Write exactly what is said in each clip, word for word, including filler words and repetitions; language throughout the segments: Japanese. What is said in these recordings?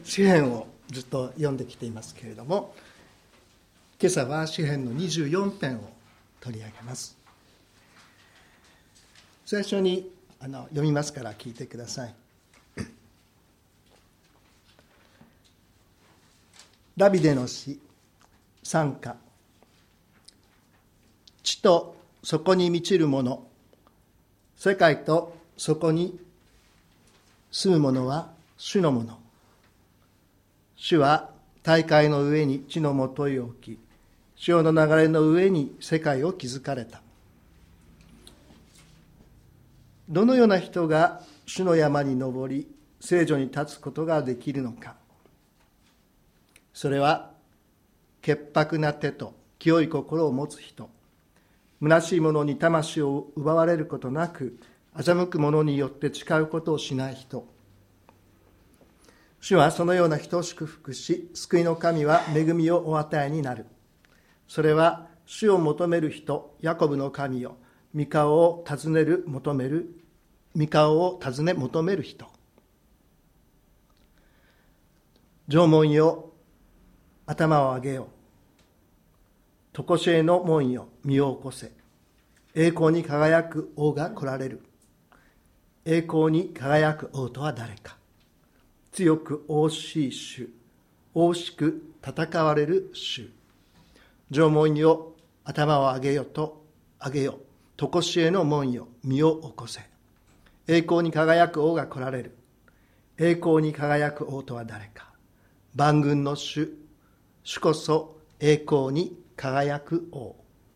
詩編をずっと読んできていますけれども、今朝は詩編のにじゅうよん編を取り上げます。最初にあの読みますから聞いてください。ダビデの詩賛歌。地とそこに満ちるもの、世界とそこに住むものは主のもの。主は大海の上に地のもといを置き、潮の流れの上に世界を築かれた。どのような人が主の山に登り、聖所に立つことができるのか。それは、潔白な手と清い心を持つ人、虚しい者に魂を奪われることなく、欺く者によって誓うことをしない人。主はそのような人を祝福し、救いの神は恵みをお与えになる。それは主を求める人、ヤコブの神よ、御顔を尋ねる、求める、御顔を尋ね求める人。城門よ、頭を上げよ。常しえの門よ、身を起こせ。栄光に輝く王が来られる。栄光に輝く王とは誰か。強く王しい主、王しく戦われる主。城門よ、頭を上げよと、上げよ。常しえの門よ、身を起こせ。栄光に輝く王が来られる。栄光に輝く王とは誰か。万軍の主、主こそ栄光に輝く王。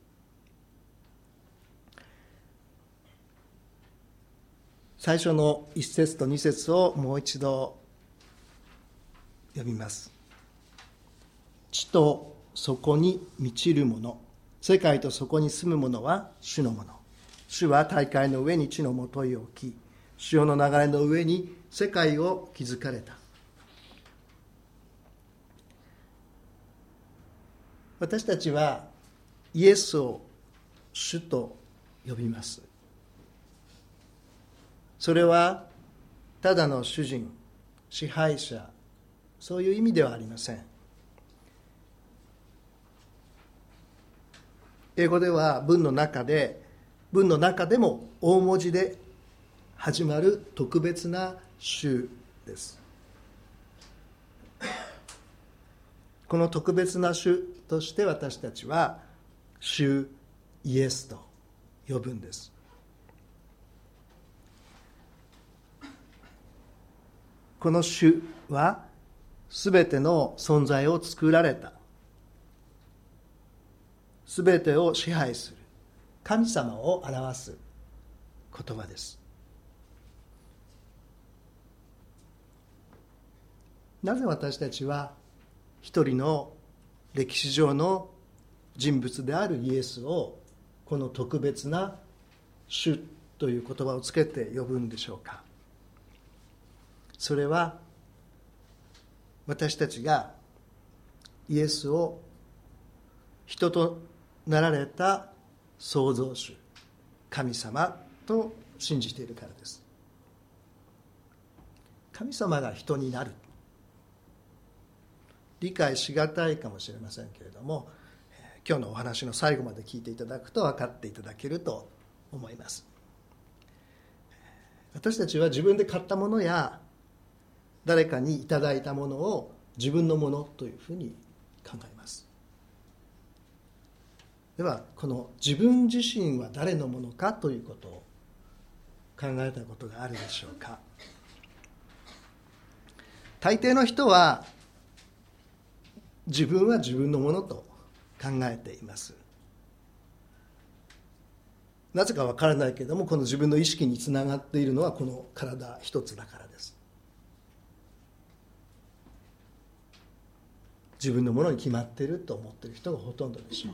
最初の一節と二節をもう一度読みます。地とそこに満ちるもの、世界とそこに住むものは主のもの。主は大海の上に地のもといを置き、潮の流れの上に世界を築かれた。私たちはイエスを主と呼びます。それはただの主人、支配者、そういう意味ではありません。英語では文の中で、文の中でも大文字で始まる特別な主です。この特別な主として私たちは主イエスと呼ぶんです。この主はすべての存在を作られた、すべてを支配する神様を表す言葉です。なぜ私たちは一人の歴史上の人物であるイエスをこの特別な主という言葉をつけて呼ぶんでしょうか。それは私たちがイエスを人となられた創造主、神様と信じているからです。神様が人になる、理解しがたいかもしれませんけれども、今日のお話の最後まで聞いていただくと分かっていただけると思います。私たちは自分で買ったものや誰かにいただいたものを自分のものというふうに考えます。ではこの自分自身は誰のものかということを考えたことがあるでしょうか。大抵の人は自分は自分のものと考えています。なぜかわからないけれども、この自分の意識につながっているのはこの体一つだからです。自分のものに決まっていると思っている人がほとんどでしょう。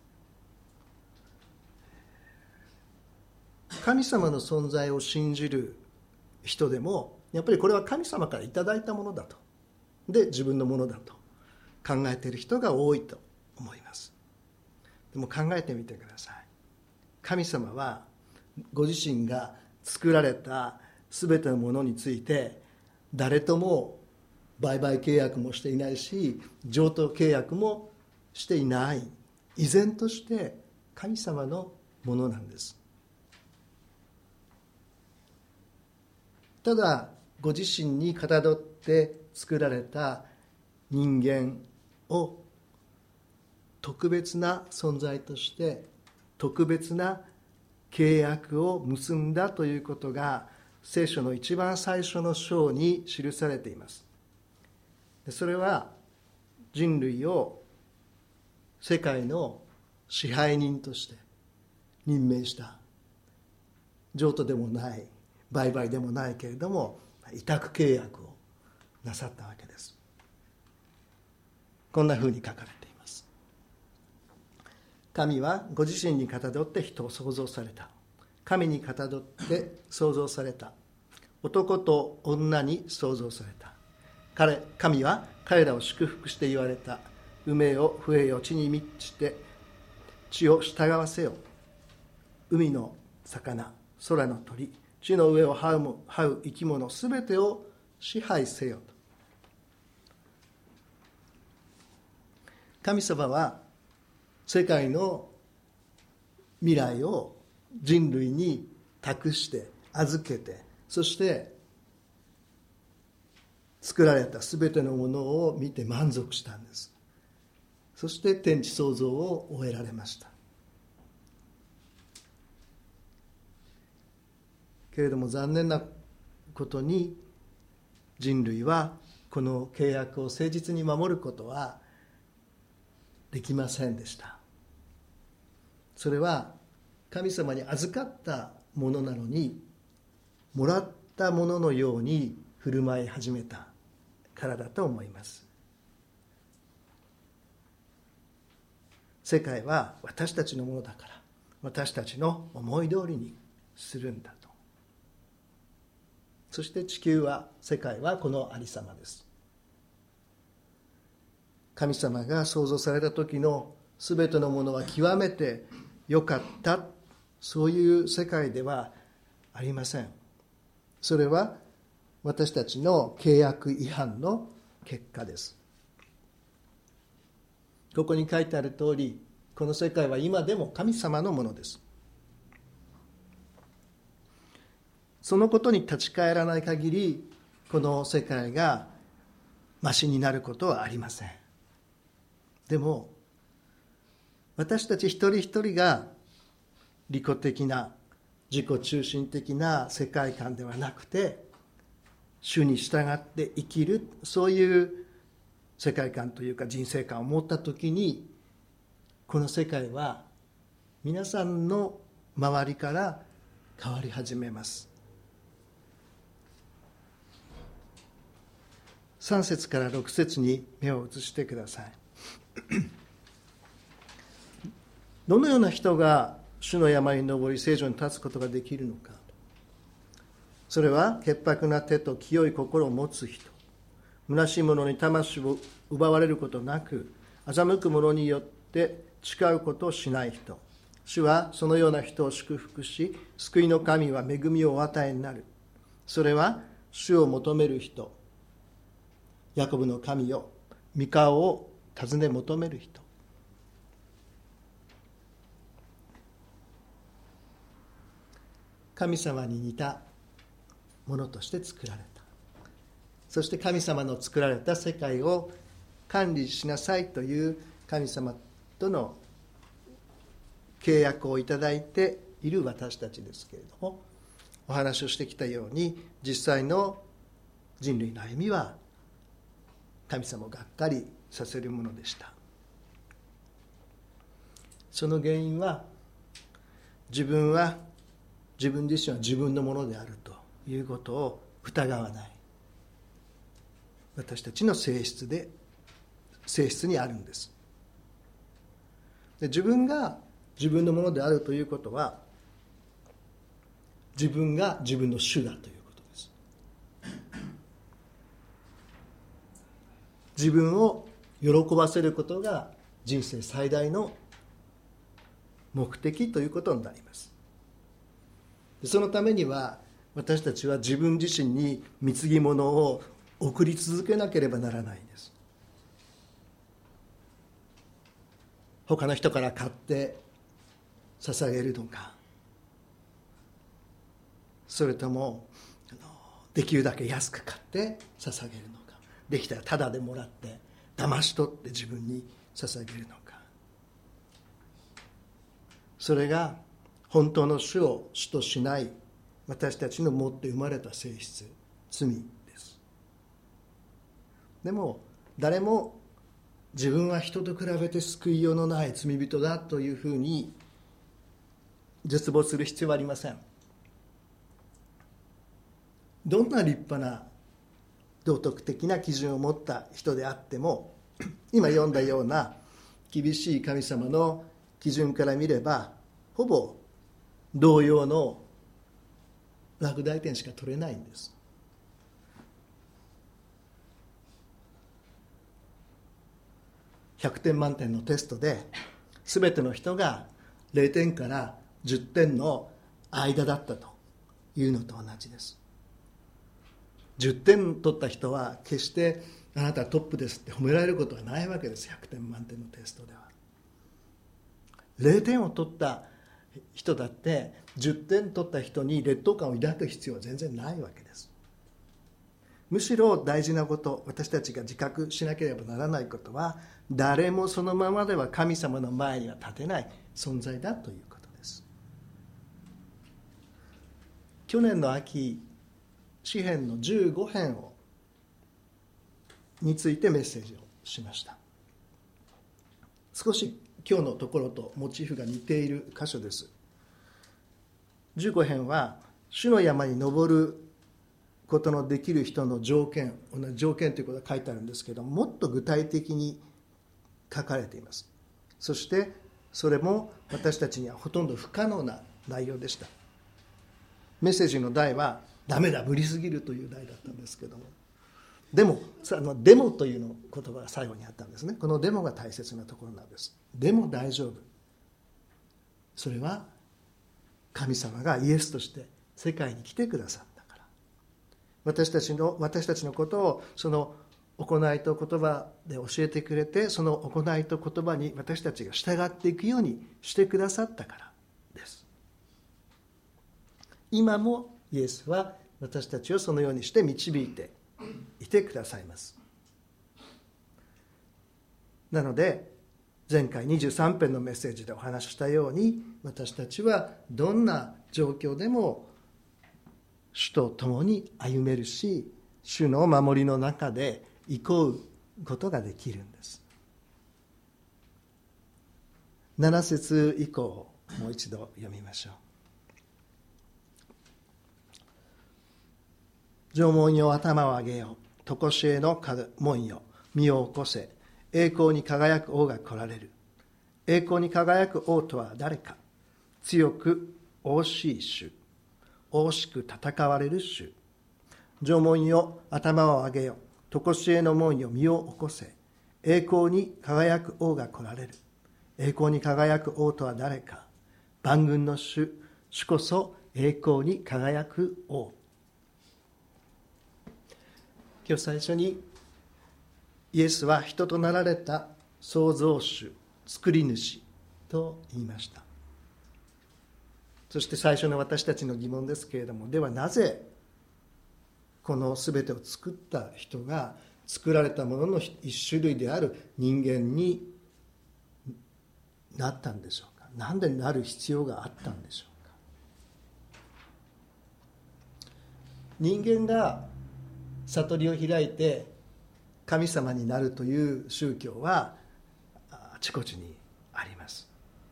神様の存在を信じる人でも、やっぱりこれは神様からいただいたものだと、で自分のものだと考えている人が多いと思います。でも考えてみてください。神様はご自身が作られたすべてのものについて誰とも売買契約もしていないし、譲渡契約もしていない、依然として神様のものなんです。ただご自身にかたどって作られた人間を特別な存在として特別な契約を結んだということが聖書の一番最初の章に記されています。それは人類を世界の支配人として任命した、譲渡でもない売買でもないけれども委託契約をなさったわけです。こんなふうに書かれています。神はご自身にかたどって人を創造された。神にかたどって創造された。男と女に創造された。彼神は彼らを祝福して言われた。埋めよ増えよ地に満ちて地を従わせよ。海の魚、空の鳥、地の上を這う這う生き物すべてを支配せよと。神様は世界の未来を人類に託して預けて、そして作られたすべてのものを見て満足したんです。そして天地創造を終えられました。けれども残念なことに人類はこの契約を誠実に守ることはできませんでした。それは神様に預かったものなのにもらったもののように振る舞い始めたからだと思います。世界は私たちのものだから私たちの思い通りにするんだと。そして地球は世界はこのありさまです。神様が創造された時のすべてのものは極めて良かった、そういう世界ではありません。それは私たちの契約違反の結果です。ここに書いてある通り、この世界は今でも神様のものです。そのことに立ち返らない限り、この世界がマシになることはありません。でも、私たち一人一人が利己的な、自己中心的な世界観ではなくて、主に従って生きる、そういう世界観というか人生観を持ったときに、この世界は皆さんの周りから変わり始めます。さん節からろく節に目を移してください。どのような人が主の山に登り聖所に立つことができるのか。それは潔白な手と清い心を持つ人、虚しい者に魂を奪われることなく、欺く者によって誓うことをしない人。主はそのような人を祝福し、救いの神は恵みをお与えになる。それは主を求める人、ヤコブの神よ、御顔を尋ね求める人。神様に似たものとして作られた。そして神様の作られた世界を管理しなさいという神様との契約をいただいている私たちですけれども、お話をしてきたように実際の人類の歩みは神様をがっかりさせるものでした。その原因は自分は自分自身は自分のものであるということを疑わない私たちの性質で性質にあるんです。で、自分が自分のものであるということは自分が自分の主だということです。自分を喜ばせることが人生最大の目的ということになります。そのためには私たちは自分自身に貢ぎ物を送り続けなければならないんです。他の人から買って捧げるのか、それともできるだけ安く買って捧げるのか、できたらタダでもらって騙し取って自分に捧げるのか。それが本当の主を主としない私たちの持って生まれた性質、罪です。でも誰も自分は人と比べて救いようのない罪人だというふうに絶望する必要はありません。どんな立派な道徳的な基準を持った人であっても、今読んだような厳しい神様の基準から見ればほぼ同様の落第点しか取れないんです。ひゃくてん満点のテストで全ての人がれいてんからじゅってんの間だったというのと同じです。じゅってん取った人は決してあなたはトップですって褒められることはないわけです。ひゃくてん満点のテストではれいてんを取った人だってじゅってん取った人に劣等感を抱く必要は全然ないわけです。むしろ大事なこと、私たちが自覚しなければならないことは、誰もそのままでは神様の前には立てない存在だということです。去年の秋、詩編のじゅうご編をについてメッセージをしました。少し今日のところとモチーフが似ている箇所です。じゅうご編は主の山に登ることのできる人の条件、同じ条件ということが書いてあるんですけど、もっと具体的に書かれています。そしてそれも私たちにはほとんど不可能な内容でした。メッセージの題はダメだ無理すぎるという題だったんですけども、でもあのデモというの言葉が最後にあったんですね。このデモが大切なところなんです。でも大丈夫。それは神様がイエスとして世界に来てくださったから。私たちの私たちのことをその行いと言葉で教えてくれて、その行いと言葉に私たちが従っていくようにしてくださったからです。今もイエスは私たちをそのようにして導いていてくださいます。なので前回にじゅうさん編のメッセージでお話ししたように、私たちはどんな状況でも主と共に歩めるし、主の守りの中で憩うことができるんです。なな節以降をもう一度読みましょう。縄文よ頭を上げよ、とこしえの門よ身を起こせ、栄光に輝く王が来られる。栄光に輝く王とは誰か。強く王しい主、王しく戦われる主。縄文よ頭を上げよ、とこしえの門よ身を起こせ、栄光に輝く王が来られる。栄光に輝く王とは誰か。万軍の主、主こそ栄光に輝く王。今日最初にイエスは人となられた創造主、作り主と言いました。そして最初の私たちの疑問ですけれども、ではなぜこのすべてを作った人が作られたものの一種類である人間になったんでしょうか。なんでなる必要があったんでしょうか。人間が悟りを開いて神様になるという宗教はあちこちにあります。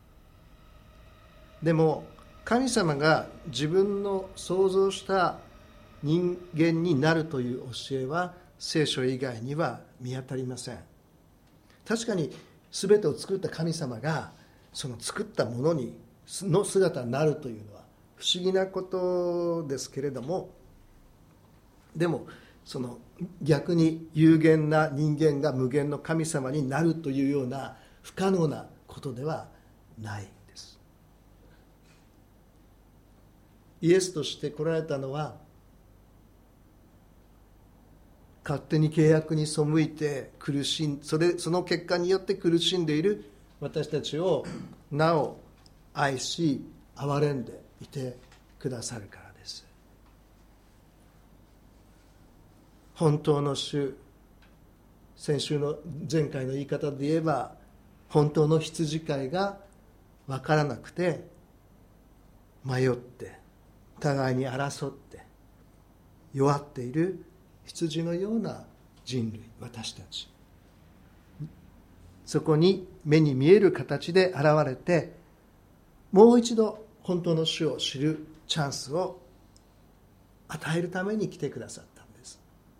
でも神様が自分の創造した人間になるという教えは聖書以外には見当たりません。確かに全てを作った神様がその作ったものにの姿になるというのは不思議なことですけれども、でもその逆に有限な人間が無限の神様になるというような不可能なことではないんです。イエスとして来られたのは勝手に契約に背いて苦しんそれその結果によって苦しんでいる私たちをなお愛し憐れんでいてくださるからです。本当の主、先週の前回の言い方で言えば、本当の羊飼いが分からなくて迷って互いに争って弱っている羊のような人類、私たち、そこに目に見える形で現れて、もう一度本当の主を知るチャンスを与えるために来てくださったんです。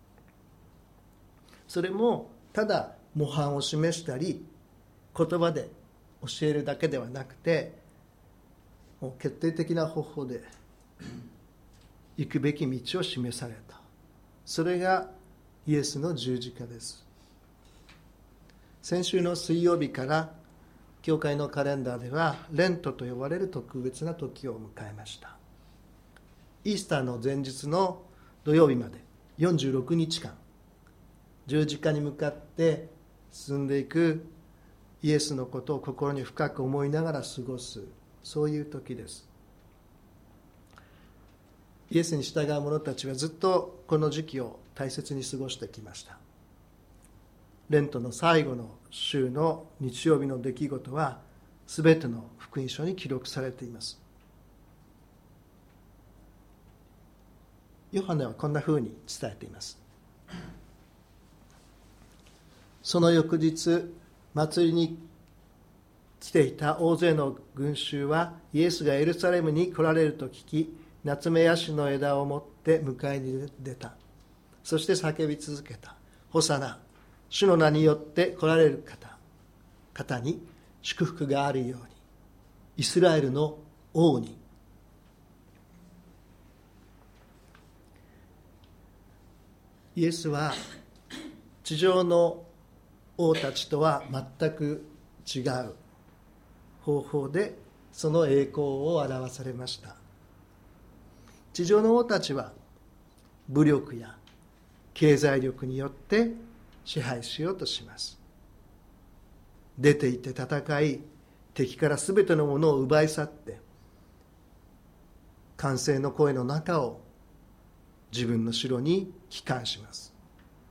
それもただ模範を示したり言葉で教えるだけではなくて、もう決定的な方法で行くべき道を示された。それがイエスの十字架です。先週の水曜日から教会のカレンダーではレントと呼ばれる特別な時を迎えました。イースターの前日の土曜日までよんじゅうろくにちかん、十字架に向かって進んでいくイエスのことを心に深く思いながら過ごす、そういう時です。イエスに従う者たちはずっとこの時期を大切に過ごしてきました。レントの最後の週の日曜日の出来事はすべての福音書に記録されています。ヨハネはこんなふうに伝えています。その翌日、祭りに来ていた大勢の群衆はイエスがエルサレムに来られると聞き、ナツメヤシの枝を持って迎えに出た。そして叫び続けた。ホサナ、主の名によって来られる方、方に祝福があるように、イスラエルの王に。イエスは地上の王たちとは全く違う方法でその栄光を表されました。地上の王たちは武力や経済力によって支配しようとします。出て行って戦い、敵からすべてのものを奪い去って、歓声の声の中を自分の城に帰還します。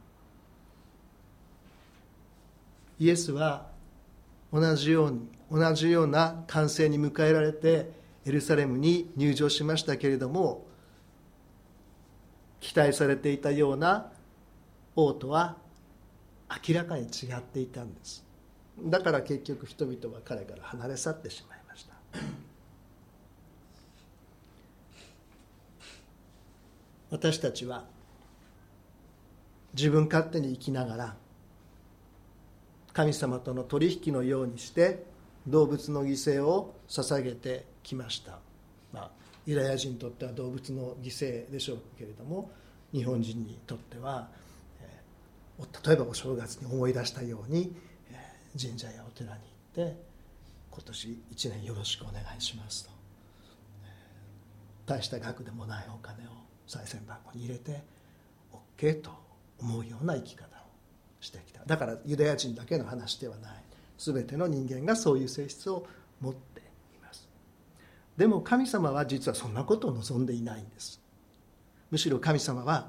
イエスは同じように同じような歓声に迎えられてエルサレムに入場しましたけれども、期待されていたような王とは明らかに違っていたんです。だから結局人々は彼から離れ去ってしまいました。私たちは自分勝手に生きながら神様との取引のようにして動物の犠牲を捧げてきました。まあ、ユダヤ人にとっては動物の犠牲でしょうけれども、日本人にとっては、えー、例えばお正月に思い出したように、えー、神社やお寺に行って今年一年よろしくお願いしますと、えー、大した額でもないお金を賽銭箱に入れて OK と思うような生き方をしてきた。だからユダヤ人だけの話ではない、すべての人間がそういう性質を持っています。でも神様は実はそんなことを望んでいないんです。むしろ神様は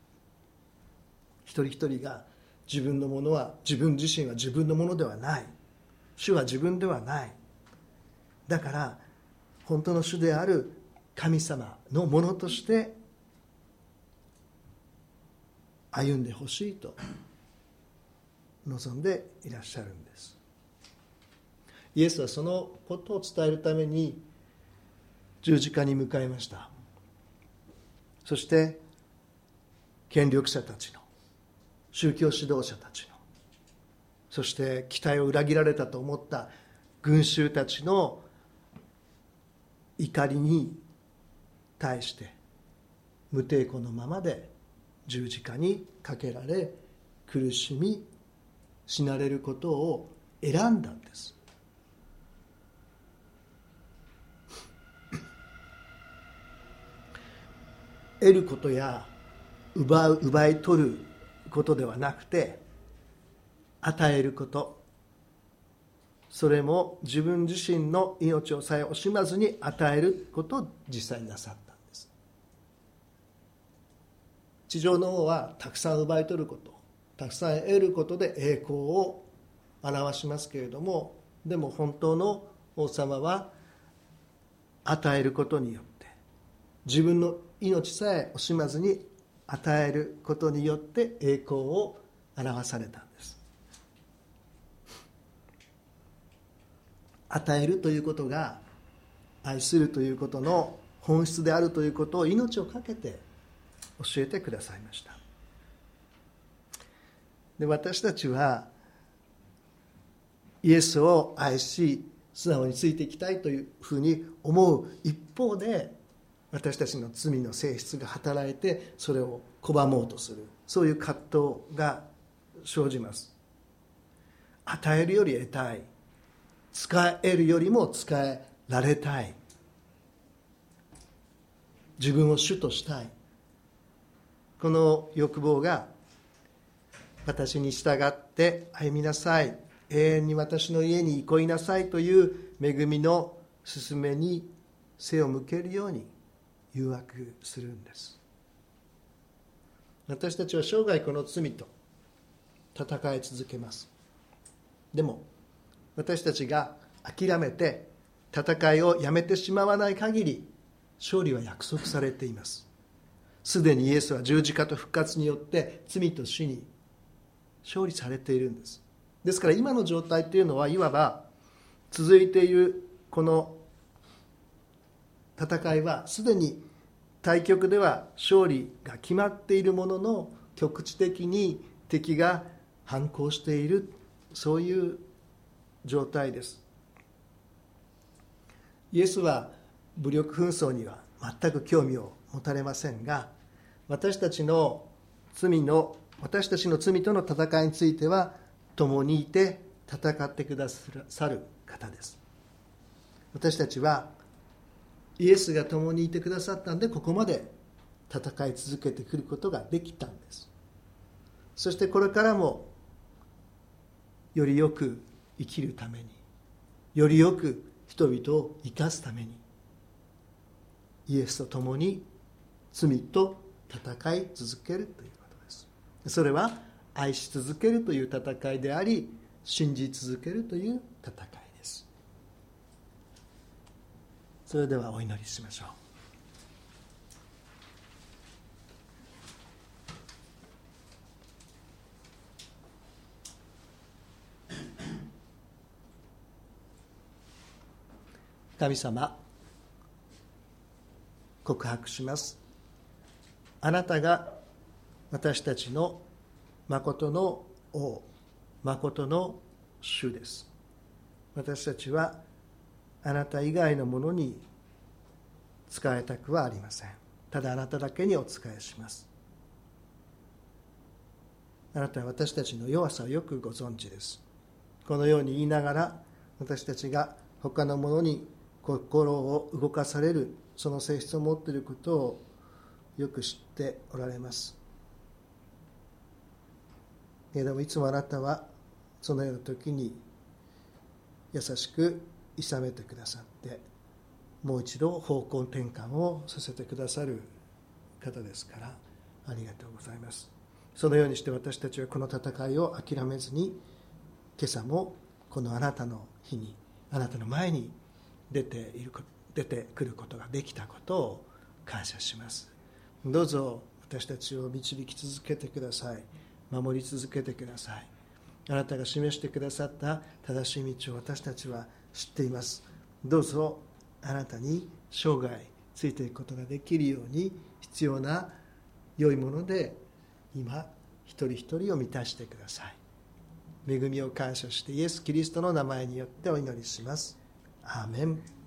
一人一人が自分のものは自分自身は自分のものではない、主は自分ではない、だから本当の主である神様のものとして歩んでほしいと望んでいらっしゃるんです。イエスはそのことを伝えるために十字架に向かいました。そして権力者たちの、宗教指導者たちの、そして期待を裏切られたと思った群衆たちの怒りに対して無抵抗のままで十字架にかけられ、苦しみ死なれることを選んだんです。得ることや奪う奪い取ることではなくて、与えること、それも自分自身の命をさえ惜しまずに与えることを実際になさったんです。地上の王はたくさん奪い取ること、たくさん得ることで栄光を表しますけれども、でも本当の王様は与えることによって、自分の命さえ惜しまずに与えることによって栄光を表されたんです。与えるということが愛するということの本質であるということを命を懸けて教えてくださいました。で、私たちはイエスを愛し素直についていきたいというふうに思う一方で、私たちの罪の性質が働いてそれを拒もうとする、そういう葛藤が生じます。与えるより得たい、使えるよりも使えられたい、自分を主としたい、この欲望が私に従って歩みなさい、永遠に私の家に憩いなさいという恵みの勧めに背を向けるように誘惑するんです。私たちは生涯この罪と戦い続けます。でも私たちが諦めて戦いをやめてしまわない限り、勝利は約束されています。すでにイエスは十字架と復活によって罪と死に勝利されているんです。ですから今の状態というのは、いわば続いているこの戦いはすでに対局では勝利が決まっているものの、局地的に敵が反抗している、そういう状態です。イエスは武力紛争には全く興味を持たれませんが、私たちの罪の私たちの罪との戦いについては共にいて戦ってくださる方です。私たちはイエスが共にいてくださったんで、ここまで戦い続けてくることができたんです。そしてこれからもよりよく生きるために、よりよく人々を生かすために、イエスと共に罪と戦い続けるということです。それは愛し続けるという戦いであり、信じ続けるという戦いです。それではお祈りしましょう。神様、告白します。あなたが私たちの誠の王、誠の主です。私たちはあなた以外のものに仕えたくはありません。ただあなただけにお仕えします。あなたは私たちの弱さをよくご存知です。このように言いながら、私たちが他のものに心を動かされる、その性質を持っていることをよく知っておられます。けれどもいつもあなたはそのような時に優しくいさめてくださって、もう一度方向転換をさせてくださる方ですから、ありがとうございます。そのようにして私たちはこの戦いを諦めずに、今朝もこのあなたの日に、あなたの前に出ている出てくることができたことを感謝します。どうぞ私たちを導き続けてください。守り続けてください。あなたが示してくださった正しい道を私たちは知っています。どうぞあなたに生涯ついていくことができるように、必要な良いもので今一人一人を満たしてください。恵みを感謝してイエス・キリストの名前によってお祈りします。アーメン。